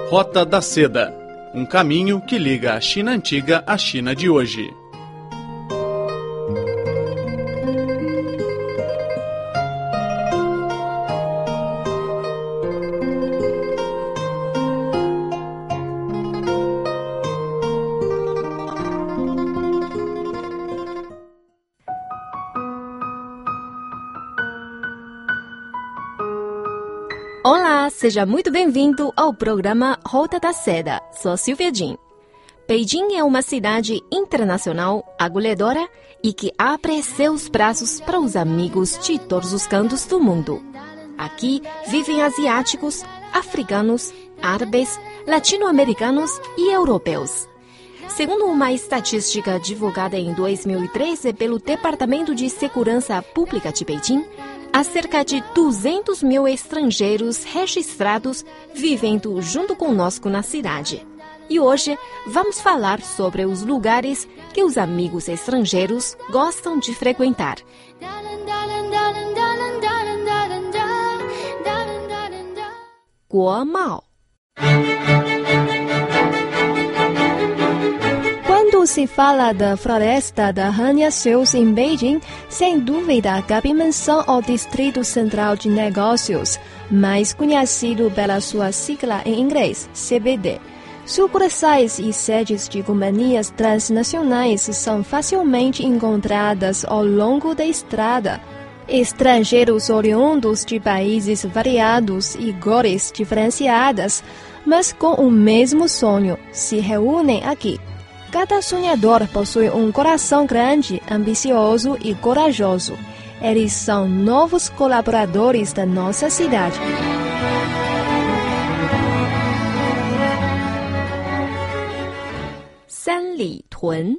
Rota da Seda, um caminho que liga a China antiga à China de hoje. Olá, seja muito bem-vindo ao programa Rota da Seda. Sou Silvia Jin. Beijing é uma cidade internacional, acolhedora e que abre seus braços para os amigos de todos os cantos do mundo. Aqui vivem asiáticos, africanos, árabes, latino-americanos e europeus. Segundo uma estatística divulgada em 2013 pelo Departamento de Segurança Pública de Beijing, há cerca de 200 mil estrangeiros registrados vivendo junto conosco na cidade. E hoje vamos falar sobre os lugares que os amigos estrangeiros gostam de frequentar. Guomao. Quando se fala da Floresta da Hanya Shoes em Beijing, sem dúvida cabe menção ao Distrito Central de Negócios, mais conhecido pela sua sigla em inglês, CBD. Sucursais e sedes de companhias transnacionais são facilmente encontradas ao longo da estrada. Estrangeiros oriundos de países variados e cores diferenciadas, mas com o mesmo sonho, se reúnem aqui. Cada sonhador possui um coração grande, ambicioso e corajoso. Eles são novos colaboradores da nossa cidade. Sanlitun.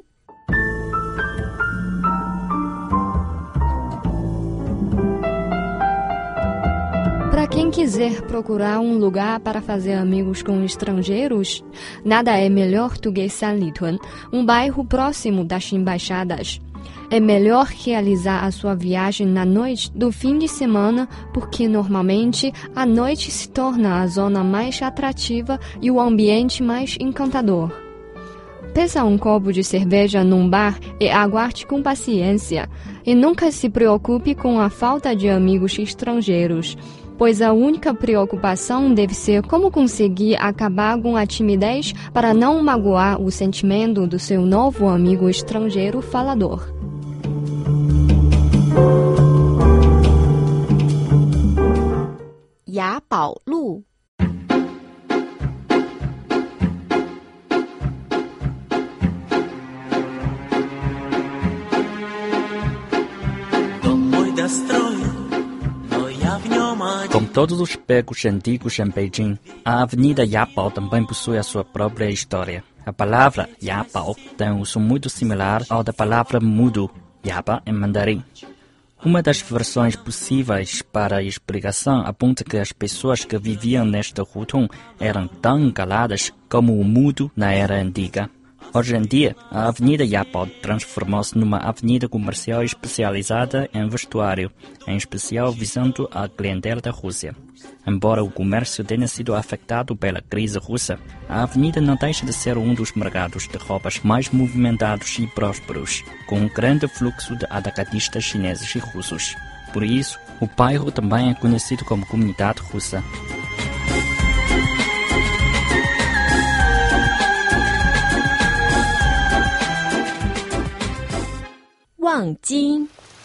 Para quem quiser procurar um lugar para fazer amigos com estrangeiros, nada é melhor do que Sanlitun, um bairro próximo das embaixadas. É melhor realizar a sua viagem na noite do fim de semana, porque normalmente a noite se torna a zona mais atrativa e o ambiente mais encantador. Peça um copo de cerveja num bar e aguarde com paciência. E nunca se preocupe com a falta de amigos estrangeiros, pois a única preocupação deve ser como conseguir acabar com a timidez para não magoar o sentimento do seu novo amigo estrangeiro falador. Yabao Lu. Como todos os becos antigos em Beijing, a Avenida Yabao também possui a sua própria história. A palavra Yabao tem um uso muito similar ao da palavra mudo, Yaba em mandarim. Uma das versões possíveis para a explicação aponta que as pessoas que viviam nesta rotunda eram tão caladas como o mudo na era antiga. Hoje em dia, a Avenida Yabao transformou-se numa avenida comercial especializada em vestuário, em especial visando a clientela da Rússia. Embora o comércio tenha sido afetado pela crise russa, a avenida não deixa de ser um dos mercados de roupas mais movimentados e prósperos, com um grande fluxo de atacadistas chineses e russos. Por isso, o bairro também é conhecido como Comunidade Russa. Wangjing.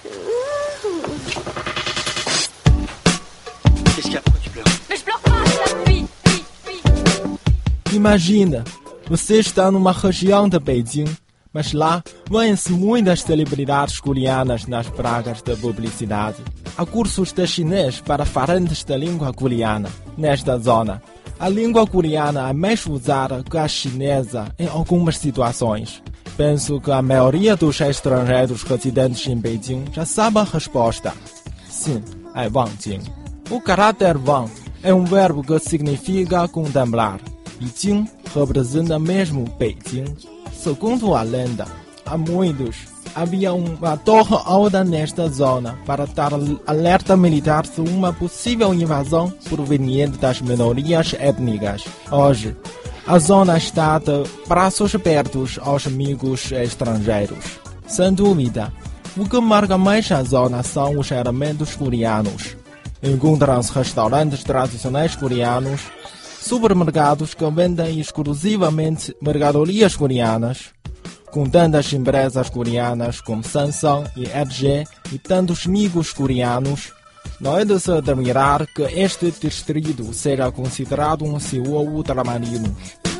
Imagina, você está numa região de Beijing, mas lá vêm-se muitas celebridades coreanas nas pragas da publicidade. Há cursos de chinês para falantes da língua coreana nesta zona. A língua coreana é mais usada que a chinesa em algumas situações. Penso que a maioria dos estrangeiros residentes em Beijing já sabe a resposta. Sim, é Wangjing. O caráter Wang é um verbo que significa contemplar. E Jing representa mesmo Beijing. Segundo a lenda, há muitos havia uma torre alta nesta zona para dar alerta militar sobre uma possível invasão proveniente das minorias étnicas. Hoje, a zona está de braços abertos aos amigos estrangeiros. Sem dúvida, o que marca mais a zona são os elementos coreanos. Encontram-se restaurantes tradicionais coreanos, supermercados que vendem exclusivamente mercadorias coreanas, com tantas empresas coreanas como Samsung e LG e tantos amigos coreanos. Não é de se admirar que este distrito seja considerado um Seul ultramarino.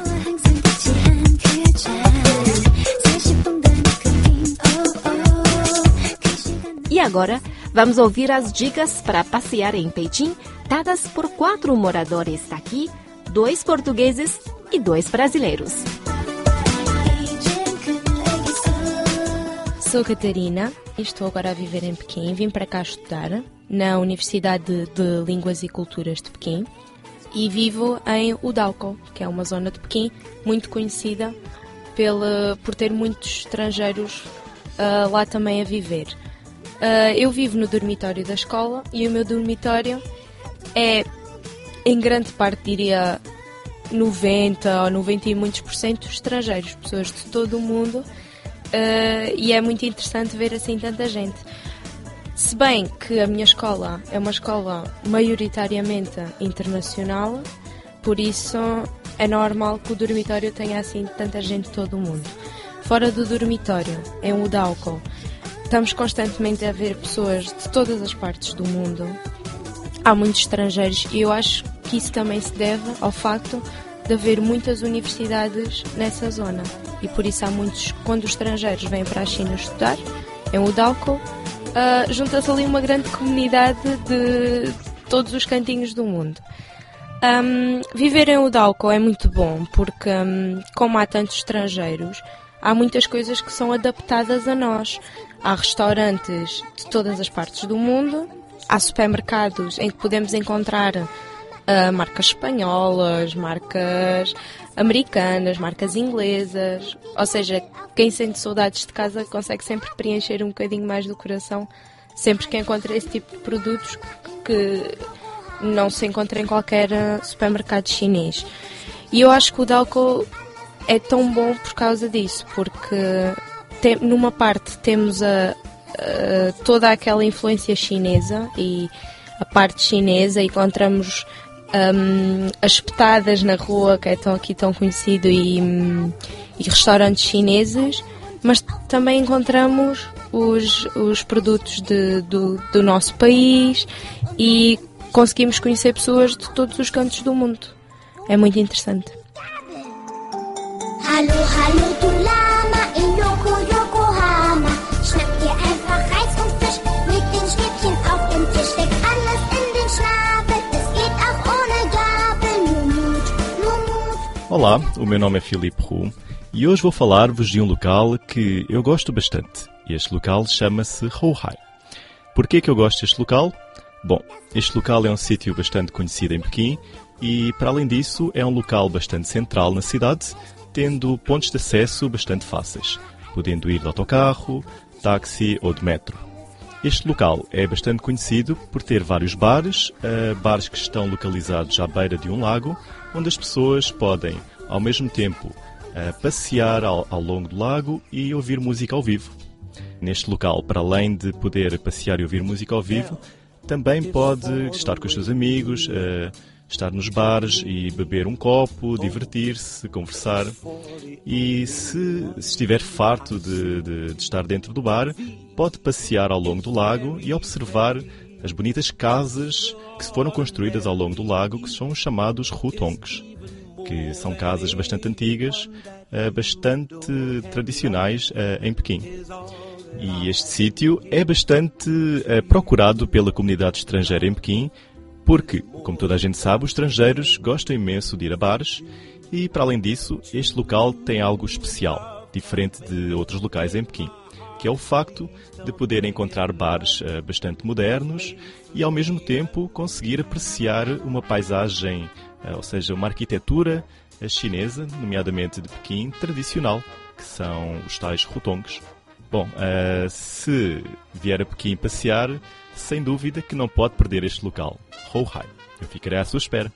E agora, vamos ouvir as dicas para passear em Pequim, dadas por 4 moradores daqui, 2 portugueses e 2 brasileiros. Sou Catarina, estou agora a viver em Pequim. Vim para cá estudar na Universidade de Línguas e Culturas de Pequim e vivo em Udalco, que é uma zona de Pequim muito conhecida por ter muitos estrangeiros lá também a viver. Eu vivo no dormitório da escola e o meu dormitório é, em grande parte, diria 90 ou 90 e muitos por cento estrangeiros, pessoas de todo o mundo. E é muito interessante ver assim tanta gente. Se bem que a minha escola é uma escola maioritariamente internacional, por isso é normal que o dormitório tenha assim tanta gente de todo o mundo. Fora do dormitório, em Udalco, estamos constantemente a ver pessoas de todas as partes do mundo. Há muitos estrangeiros e eu acho que isso também se deve ao facto de haver muitas universidades nessa zona. E por isso há muitos, quando os estrangeiros vêm para a China estudar, em Udalco, junta-se ali uma grande comunidade de todos os cantinhos do mundo. Viver em Udalco é muito bom porque, como há tantos estrangeiros, há muitas coisas que são adaptadas a nós. Há restaurantes de todas as partes do mundo, há supermercados em que podemos encontrar marcas espanholas, marcas americanas, marcas inglesas. Ou seja, quem sente saudades de casa consegue sempre preencher um bocadinho mais do coração sempre que encontra esse tipo de produtos que não se encontra em qualquer supermercado chinês. E eu acho que o Udalco é tão bom por causa disso, porque numa parte temos toda aquela influência chinesa e a parte chinesa, encontramos as petadas na rua, que é tão conhecido, e restaurantes chineses, mas também encontramos os produtos do nosso país e conseguimos conhecer pessoas de todos os cantos do mundo. É muito interessante. Hallo, hallo, du Lama, in Yokohama. Schnapp dir einfach Reis und Fisch mit den Stäbchen auf dem Tisch. Steck alles in den Schnabel, es geht auch ohne Gabel. Nur Mut, nur Mut. Olá, o meu nome é Filipe Roux e hoje vou falar-vos de um local que eu gosto bastante. Este local chama-se Rouhai. Porquê que eu gosto deste local? Bom, este local é um sítio bastante conhecido em Pequim e, para além disso, é um local bastante central na cidade, tendo pontos de acesso bastante fáceis, podendo ir de autocarro, táxi ou de metro. Este local é bastante conhecido por ter vários bares que estão localizados à beira de um lago, onde as pessoas podem, ao mesmo tempo, passear ao longo do lago e ouvir música ao vivo. Neste local, para além de poder passear e ouvir música ao vivo, também pode estar com os seus amigos, estar nos bares e beber um copo, divertir-se, conversar. E se estiver farto de estar dentro do bar, pode passear ao longo do lago e observar as bonitas casas que foram construídas ao longo do lago, que são chamados hutongs, que são casas bastante antigas, bastante tradicionais em Pequim. E este sítio é bastante procurado pela comunidade estrangeira em Pequim, porque, como toda a gente sabe, os estrangeiros gostam imenso de ir a bares e, para além disso, este local tem algo especial, diferente de outros locais em Pequim, que é o facto de poder encontrar bares bastante modernos e, ao mesmo tempo, conseguir apreciar uma paisagem, ou seja, uma arquitetura chinesa, nomeadamente de Pequim, tradicional, que são os tais hutongs. Bom, se vier a Pequim passear, sem dúvida que não pode perder este local, Hohai. Eu ficarei à sua espera.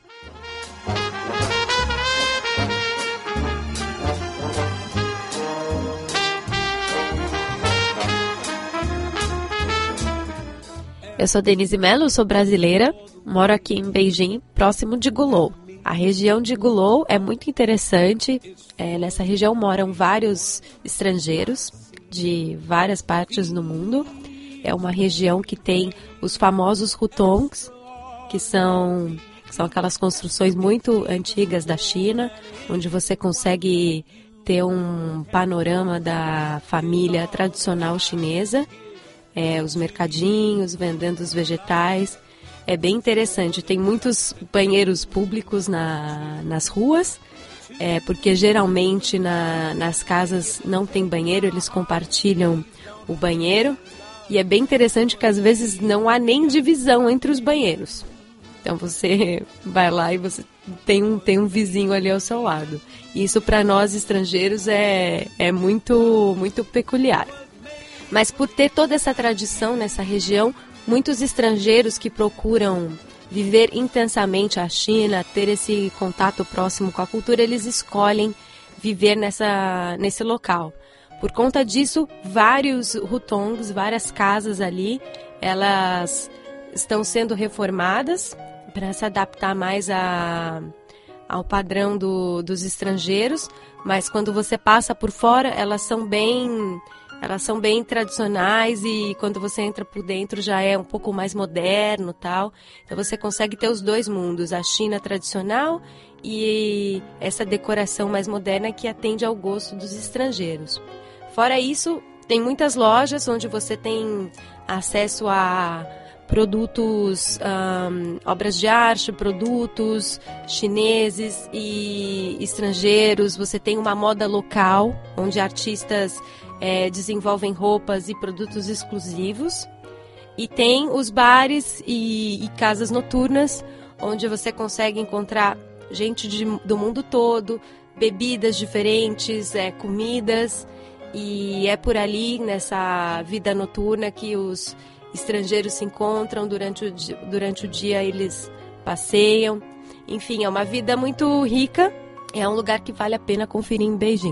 Eu sou Denise Mello, sou brasileira, moro aqui em Beijing, próximo de Gulou. A região de Gulou é muito interessante. Nessa região moram vários estrangeiros de várias partes do mundo. É uma região que tem os famosos hutongs, que são aquelas construções muito antigas da China, onde você consegue ter um panorama da família tradicional chinesa. Os mercadinhos, vendendo os vegetais. É bem interessante. Tem muitos banheiros públicos nas ruas, porque geralmente nas casas não tem banheiro, eles compartilham o banheiro. E é bem interessante que às vezes não há nem divisão entre os banheiros. Então você vai lá e você tem um vizinho ali ao seu lado. E isso para nós estrangeiros é muito, muito peculiar. Mas por ter toda essa tradição nessa região, muitos estrangeiros que procuram viver intensamente a China, ter esse contato próximo com a cultura, eles escolhem viver nesse local. Por conta disso, vários hutongs, várias casas ali, elas estão sendo reformadas para se adaptar mais ao padrão dos estrangeiros, mas quando você passa por fora, elas são bem tradicionais e quando você entra por dentro já é um pouco mais moderno, tal. Então você consegue ter os dois mundos, a China tradicional e essa decoração mais moderna que atende ao gosto dos estrangeiros. Fora isso, tem muitas lojas onde você tem acesso a produtos, obras de arte, produtos chineses e estrangeiros. Você tem uma moda local, onde artistas desenvolvem roupas e produtos exclusivos. E tem os bares e casas noturnas, onde você consegue encontrar gente do mundo todo, bebidas diferentes, comidas. E é por ali, nessa vida noturna, que os estrangeiros se encontram. Durante o dia eles passeiam. Enfim, é uma vida muito rica. É um lugar que vale a pena conferir em Beijing.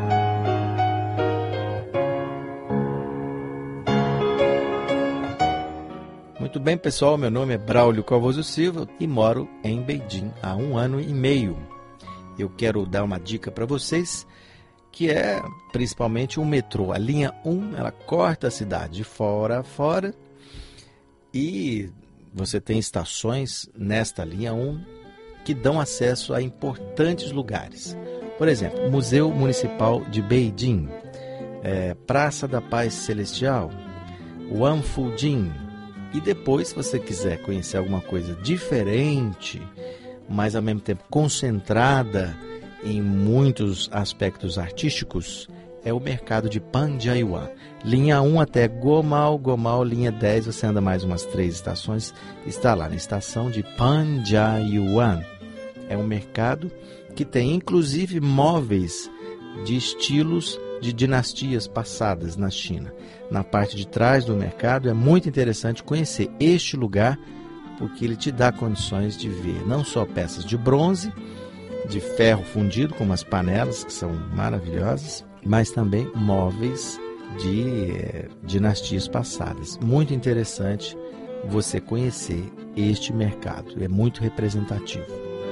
Muito bem, pessoal, meu nome é Braulio Calvoso Silva e moro em Beijing há 1 ano e meio. Eu quero dar uma dica para vocês, que é principalmente o metrô. A linha 1, ela corta a cidade de fora a fora e você tem estações nesta linha 1 que dão acesso a importantes lugares. Por exemplo, Museu Municipal de Beijing, Praça da Paz Celestial, Wanfujing. E depois, se você quiser conhecer alguma coisa diferente, mas ao mesmo tempo concentrada em muitos aspectos artísticos, é o mercado de Panjiayuan. Linha 1 até Gomao, linha 10, você anda mais umas 3 estações, está lá na estação de Panjiayuan. É um mercado que tem inclusive móveis de estilos de dinastias passadas na China. Na parte de trás do mercado é muito interessante conhecer este lugar, porque ele te dá condições de ver não só peças de bronze, de ferro fundido, como as panelas, que são maravilhosas, mas também móveis de dinastias passadas. Muito interessante você conhecer este mercado, é muito representativo.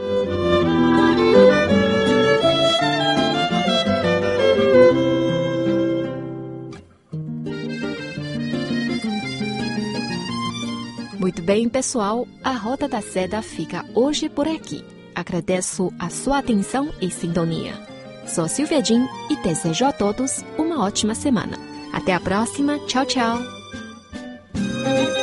Muito bem, pessoal, a Rota da Seda fica hoje por aqui. Agradeço a sua atenção e sintonia. Sou Silvia Jin e desejo a todos uma ótima semana. Até a próxima. Tchau, tchau.